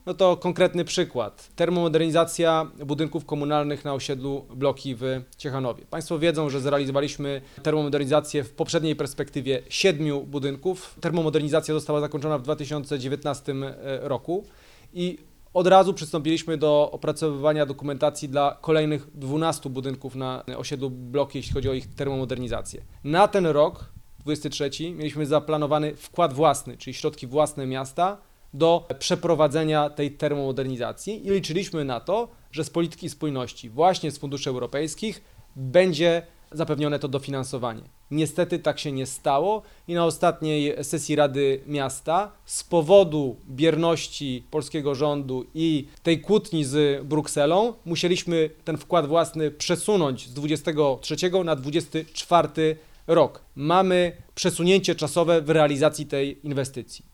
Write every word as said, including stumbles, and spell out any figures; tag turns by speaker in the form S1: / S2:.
S1: No to konkretny przykład. Termomodernizacja budynków komunalnych na osiedlu Bloki w Ciechanowie. Państwo wiedzą, że zrealizowaliśmy termomodernizację w poprzedniej perspektywie siedmiu budynków. Termomodernizacja została zakończona w dwa tysiące dziewiętnastym roku i od razu przystąpiliśmy do opracowywania dokumentacji dla kolejnych dwunastu budynków na osiedlu Bloki, jeśli chodzi o ich termomodernizację. Na ten rok, dwudziesty trzeci, mieliśmy zaplanowany wkład własny, czyli środki własne miasta, do przeprowadzenia tej termomodernizacji i liczyliśmy na to, że z polityki spójności, właśnie z funduszy europejskich, będzie zapewnione to dofinansowanie. Niestety tak się nie stało i na ostatniej sesji Rady Miasta z powodu bierności polskiego rządu i tej kłótni z Brukselą musieliśmy ten wkład własny przesunąć z dwudziestego trzeciego na dwudziesty czwarty rok. Mamy przesunięcie czasowe w realizacji tej inwestycji.